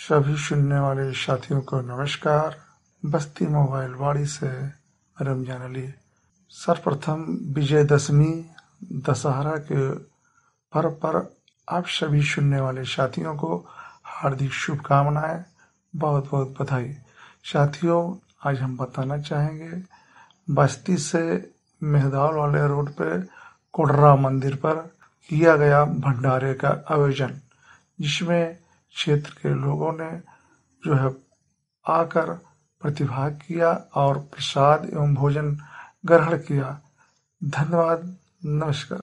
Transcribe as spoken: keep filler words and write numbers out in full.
सभी सुनने वाले साथियों को नमस्कार। बस्ती मोबाइल वाड़ी से रमजान अली। सर्वप्रथम विजयदशमी दशहरा के पर्व पर आप सभी सुनने वाले साथियों को हार्दिक शुभकामनाएं, बहुत बहुत बधाई। साथियों, आज हम बताना चाहेंगे बस्ती से मेहदाल वाले रोड पे कोडरा मंदिर पर किया गया भंडारे का आयोजन, जिसमें क्षेत्र के लोगों ने जो है आकर प्रतिभाग किया और प्रसाद एवं भोजन ग्रहण किया। धन्यवाद, नमस्कार।